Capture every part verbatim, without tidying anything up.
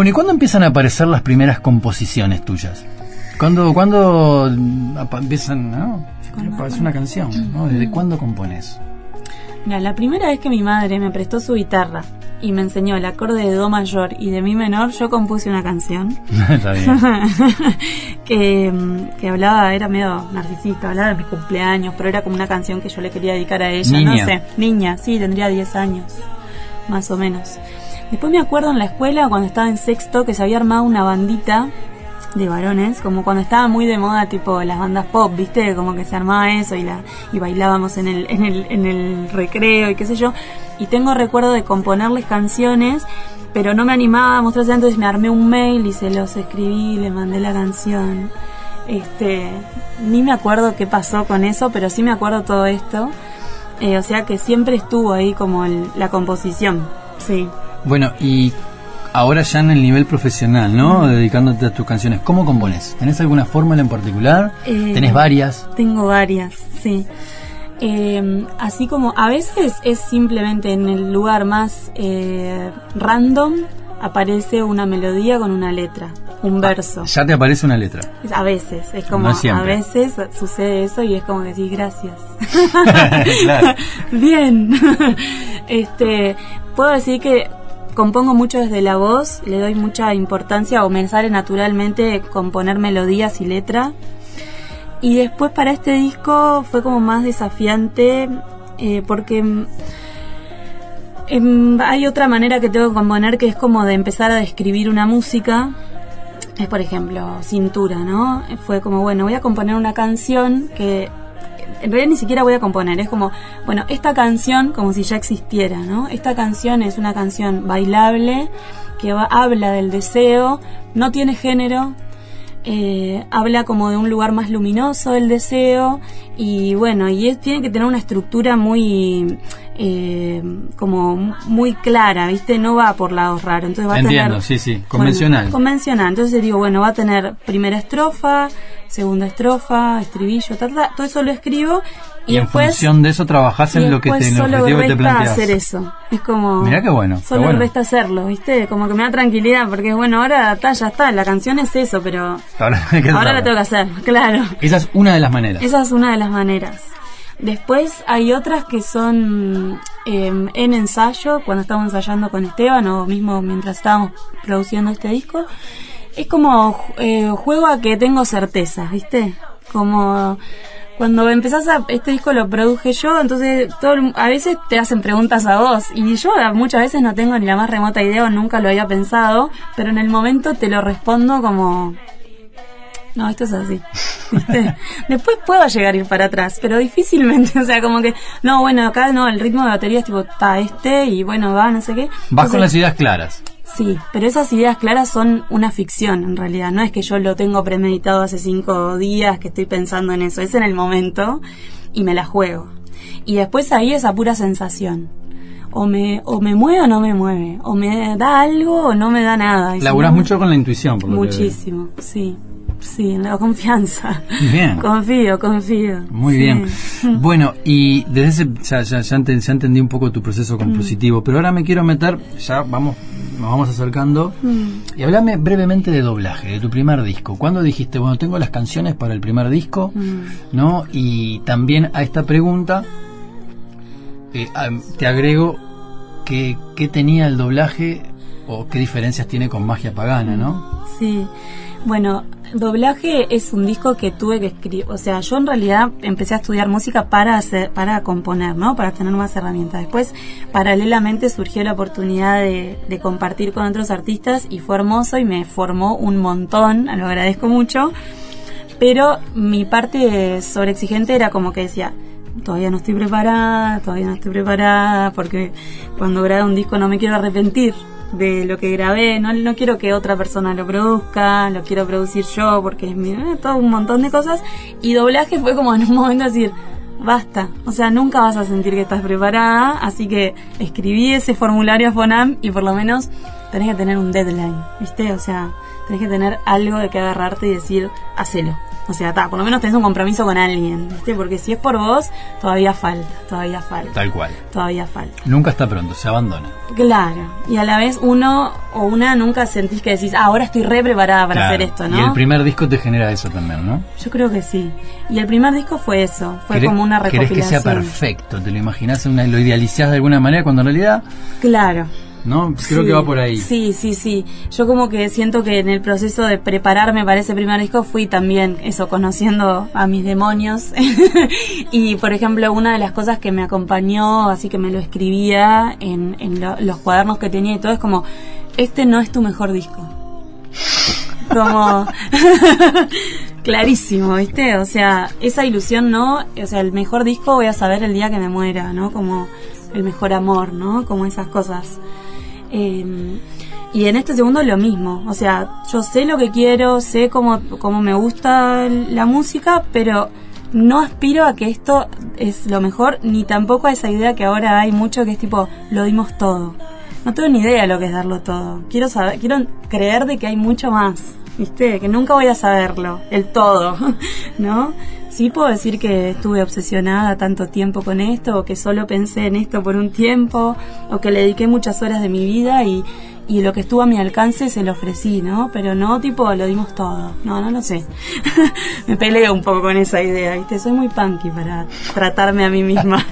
Bueno, ¿y cuándo empiezan a aparecer las primeras composiciones tuyas? ¿Cuándo, cuándo empiezan, no? Aparece una canción, ¿no? ¿Desde cuándo compones? Mira, la primera vez que mi madre me prestó su guitarra y me enseñó el acorde de do mayor y de mi menor, yo compuse una canción. Está bien. que, que hablaba, era medio narcisista, hablaba de mis cumpleaños, pero era como una canción que yo le quería dedicar a ella. Niña. No sé, niña, sí, tendría diez años, más o menos. Después me acuerdo en la escuela, cuando estaba en sexto, que se había armado una bandita de varones, como cuando estaba muy de moda tipo las bandas pop, ¿viste? Como que se armaba eso y la y bailábamos en el en el en el recreo y qué sé yo. Y tengo recuerdo de componerles canciones, pero no me animaba a mostrarse, entonces me armé un mail y se los escribí, le mandé la canción. Este, ni me acuerdo qué pasó con eso, pero sí me acuerdo todo esto. Eh, o sea que siempre estuvo ahí como el, la composición. Sí. Bueno, y ahora ya en el nivel profesional, ¿no? Dedicándote a tus canciones, ¿cómo compones? ¿Tenés alguna fórmula en particular? Eh, ¿Tenés varias? Tengo varias, sí. Eh, así como a veces es simplemente en el lugar más eh, random aparece una melodía con una letra, un verso. Ah, ya te aparece una letra. A veces, es como No siempre. A veces sucede eso y es como que decís gracias. Claro. Bien. este, puedo decir que compongo mucho desde la voz, le doy mucha importancia o me sale naturalmente componer melodías y letra. Y después para este disco fue como más desafiante eh, porque eh, hay otra manera que tengo que componer que es como de empezar a describir una música. Es por ejemplo Cintura, ¿no? Fue como, bueno, voy a componer una canción que en realidad ni siquiera voy a componer, es como, bueno, esta canción como si ya existiera, ¿no? Esta canción es una canción bailable que va, habla del deseo, no tiene género, eh, habla como de un lugar más luminoso del deseo y bueno, y es, tiene que tener una estructura muy eh, como muy clara, ¿viste? No va por lados raros, entonces va Entiendo, a tener, sí, sí, convencional. Bueno, convencional, entonces digo, bueno, va a tener primera estrofa, segunda estrofa, estribillo, ta, ta, todo eso lo escribo y, y después, en función de eso trabajás en lo que te, en el objetivo que te planteas. hacer eso. Es como, mirá qué bueno. Solo qué bueno. resta hacerlo, ¿viste? Como que me da tranquilidad porque es bueno, ahora ta, ya está, la canción es eso, pero ahora, ahora la tengo que hacer, claro. Esa es una de las maneras. Esa es una de las maneras. Después hay otras que son eh, en ensayo, cuando estamos ensayando con Esteban o mismo mientras estábamos produciendo este disco. Es como eh, juego a que tengo certezas, ¿viste? Como cuando empezás a... Este disco lo produje yo, entonces todo, a veces te hacen preguntas a vos y yo muchas veces no tengo ni la más remota idea o nunca lo había pensado, pero en el momento te lo respondo como... No, esto es así, ¿viste? Después puedo llegar a ir para atrás, pero difícilmente, o sea, como que, no, bueno, acá no, el ritmo de batería es tipo, está este, y bueno, va, no sé qué. Vas Entonces, con las ideas claras. Sí, pero esas ideas claras son una ficción, en realidad, no es que yo lo tengo premeditado hace cinco días, que estoy pensando en eso, es en el momento, y me la juego. Y después ahí es a pura sensación. O me, o me mueve o no me mueve, o me da algo o no me da nada. Laburás si no, mucho con la intuición, por lo muchísimo, que sí. Sí, en la confianza. Bien. Confío, confío. Muy sí. bien. Bueno, y desde ese ya, ya, ya, ent- ya entendí un poco tu proceso compositivo, mm. pero ahora me quiero meter, ya vamos, nos vamos acercando, mm. y hablame brevemente de doblaje, de tu primer disco. ¿Cuándo dijiste, bueno, tengo las canciones para el primer disco? Mm. ¿No? Y también a esta pregunta eh, te agrego que, qué tenía el doblaje o qué diferencias tiene con Magia Pagana, ¿no? Sí. Bueno, doblaje es un disco que tuve que escribir, o sea, yo en realidad empecé a estudiar música para hacer, para componer, ¿no? Para tener más herramientas. Después, paralelamente surgió la oportunidad de, de compartir con otros artistas y fue hermoso y me formó un montón, lo agradezco mucho, pero mi parte sobreexigente era como que decía, todavía no estoy preparada, todavía no estoy preparada, porque cuando grabé un disco no me quiero arrepentir de lo que grabé, no, no quiero que otra persona lo produzca, lo quiero producir yo porque es mi, eh, todo un montón de cosas. Y doblaje fue como en un momento decir, basta, o sea, nunca vas a sentir que estás preparada, así que escribí ese formulario a Fonam y por lo menos tenés que tener un deadline, ¿viste? O sea, tenés que tener algo de que agarrarte y decir, hacelo. O sea, ta, por lo menos tenés un compromiso con alguien, ¿viste? Porque si es por vos, todavía falta, todavía falta. Tal cual. Todavía falta. Nunca está pronto, se abandona. Claro. Y a la vez uno o una nunca sentís que decís, ah, ahora estoy re preparada para Claro. hacer esto, ¿no? Y el primer disco te genera eso también, ¿no? Yo creo que sí. Y el primer disco fue eso, fue Querés- como una Querés recopilación. que sea perfecto, te lo imaginás, una, lo idealizás de alguna manera, cuando en realidad, Claro. ¿no? Creo Sí, que va por ahí. Sí, sí, sí. Yo como que siento que en el proceso de prepararme para ese primer disco fui también eso, conociendo a mis demonios. Y por ejemplo, una de las cosas que me acompañó, así que me lo escribía en, en lo- los cuadernos que tenía y todo, es como, este no es tu mejor disco. Como clarísimo, ¿viste? O sea, esa ilusión no, o sea, el mejor disco voy a saber el día que me muera, ¿no? Como el mejor amor, ¿no? Como esas cosas. Eh, y en este segundo lo mismo, o sea, yo sé lo que quiero, sé cómo, cómo me gusta la música, pero no aspiro a que esto es lo mejor, ni tampoco a esa idea que ahora hay mucho que es tipo, lo dimos todo. No tengo ni idea de lo que es darlo todo. Quiero saber, quiero creer de que hay mucho más, ¿viste? Que nunca voy a saberlo, el todo, ¿no? Sí puedo decir que estuve obsesionada tanto tiempo con esto, o que solo pensé en esto por un tiempo, o que le dediqué muchas horas de mi vida y, y lo que estuvo a mi alcance se lo ofrecí, ¿no? Pero no tipo lo dimos todo, no, no lo sé. Me peleo un poco con esa idea, ¿viste? Soy muy punky para tratarme a mí misma.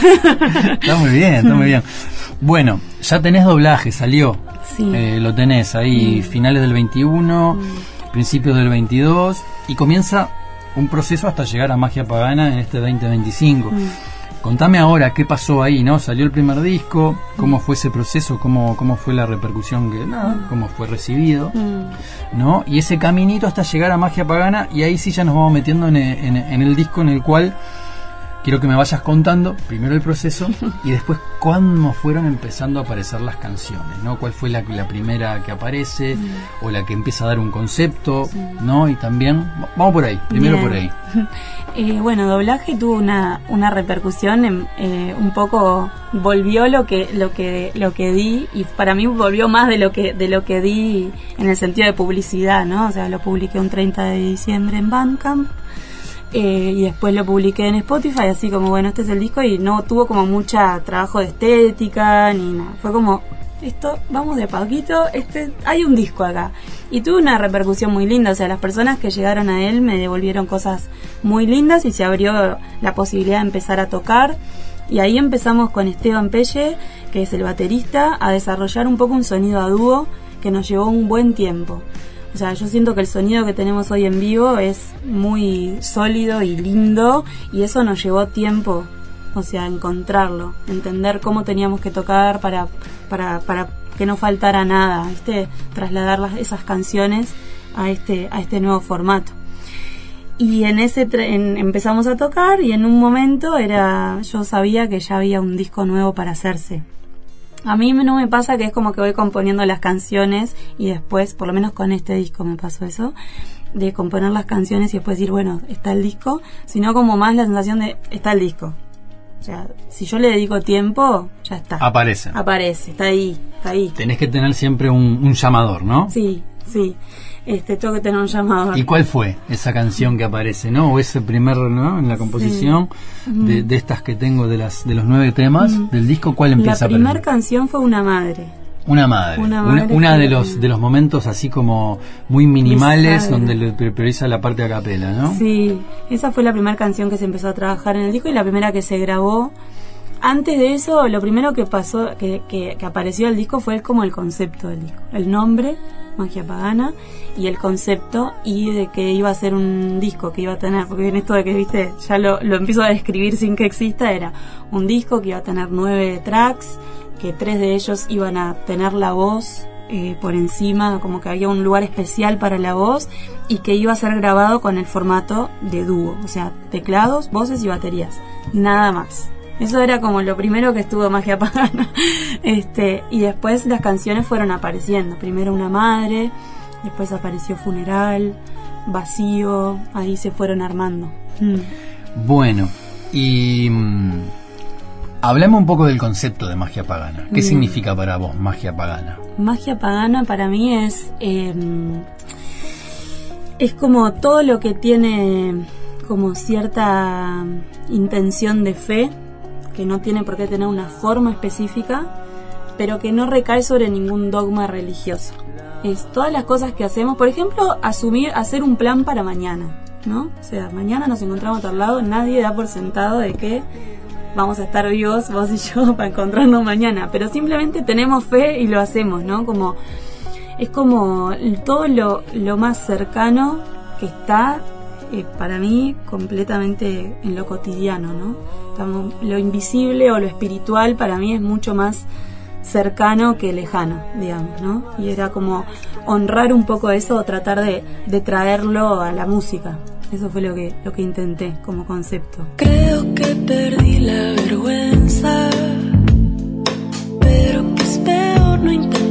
Está muy bien, está muy bien. Bueno, ya tenés doblaje, salió. Sí. Eh, lo tenés ahí, Mm. finales del veintiuno, Mm. principios del veintidós, y comienza un proceso hasta llegar a Magia Pagana en este veinte veinticinco. Mm. Contame ahora qué pasó ahí, ¿no? Salió el primer disco, cómo fue ese proceso, cómo, cómo fue la repercusión, que nada, cómo fue recibido, Mm. ¿no? Y ese caminito hasta llegar a Magia Pagana, y ahí sí ya nos vamos metiendo en, en, en el disco en el cual quiero que me vayas contando primero el proceso y después cuándo fueron empezando a aparecer las canciones, ¿no? ¿Cuál fue la, la primera que aparece Mm. o la que empieza a dar un concepto, Sí. ¿no? Y también, vamos por ahí, primero Bien. por ahí. Eh, bueno, doblaje tuvo una, una repercusión, en, eh, un poco volvió lo que lo que lo que di, y para mí volvió más de lo que de lo que di en el sentido de publicidad, ¿no? O sea, lo publiqué un treinta de diciembre en Bandcamp. Eh, y después lo publiqué en Spotify, así como, bueno, este es el disco, y no tuvo como mucha trabajo de estética ni nada, fue como, esto, vamos de a poquito, este, hay un disco acá, y tuvo una repercusión muy linda, o sea, las personas que llegaron a él me devolvieron cosas muy lindas y se abrió la posibilidad de empezar a tocar, y ahí empezamos con Esteban Pelle, que es el baterista, a desarrollar un poco un sonido a dúo que nos llevó un buen tiempo. O sea, yo siento que el sonido que tenemos hoy en vivo es muy sólido y lindo, y eso nos llevó tiempo, o sea, encontrarlo, entender cómo teníamos que tocar para para para que no faltara nada, ¿viste? Trasladar las, esas canciones a este a este nuevo formato. Y en ese tre- en, empezamos a tocar, y en un momento era yo sabía que ya había un disco nuevo para hacerse. A mí no me pasa que es como que voy componiendo las canciones y después, por lo menos con este disco me pasó eso, de componer las canciones y después decir, bueno, está el disco, sino como más la sensación de, está el disco. O sea, si yo le dedico tiempo, ya está. Aparece. Aparece, está ahí, está ahí. Tenés que tener siempre un, un llamador, ¿no? Sí, sí. Este, tengo que tener un llamador. ¿Y cuál fue esa canción que aparece, no? O ese primer, ¿no? En la composición Sí. de, de estas que tengo, de las de los nueve temas Mm. del disco, ¿cuál empieza La a primera aparecer? canción fue Una Madre. Una madre. Una Una, madre una que- de los de los momentos así como muy minimales, Bisagra. donde le prioriza la parte a capela, ¿no? Sí, esa fue la primera canción que se empezó a trabajar en el disco y la primera que se grabó. Antes de eso, lo primero que pasó, que, que, que apareció el disco fue como el concepto del disco. El nombre, Magia Pagana, y el concepto, y de que iba a ser un disco que iba a tener, porque en esto de que, viste, ya lo, lo empiezo a describir sin que exista, era un disco que iba a tener nueve tracks, que tres de ellos iban a tener la voz eh, por encima, como que había un lugar especial para la voz, y que iba a ser grabado con el formato de dúo, o sea, teclados, voces y baterías, nada más. Eso era como lo primero que estuvo Magia Pagana. Este, y después las canciones fueron apareciendo. Primero Una Madre, después apareció Funeral, Vacío, ahí se fueron armando. Mm. Bueno, y mm, Hablame un poco del concepto de magia pagana. ¿Qué mm. significa para vos magia pagana? Magia pagana para mí es eh, es como todo lo que tiene como cierta intención de fe, que no tiene por qué tener una forma específica, pero que no recae sobre ningún dogma religioso. Es todas las cosas que hacemos, por ejemplo, asumir, hacer un plan para mañana, ¿no? O sea, mañana nos encontramos a tal lado, nadie da por sentado de que vamos a estar vivos, vos y yo, para encontrarnos mañana, pero simplemente tenemos fe y lo hacemos, ¿no? Como, es como todo lo, lo más cercano que está, eh, para mí, completamente en lo cotidiano, ¿no? Estamos, lo invisible o lo espiritual para mí es mucho más cercano que lejano, digamos, ¿no? Y era como honrar un poco eso o tratar de, de traerlo a la música. Eso fue lo que, lo que intenté como concepto. Creo que perdí la vergüenza, pero que es peor no intentar.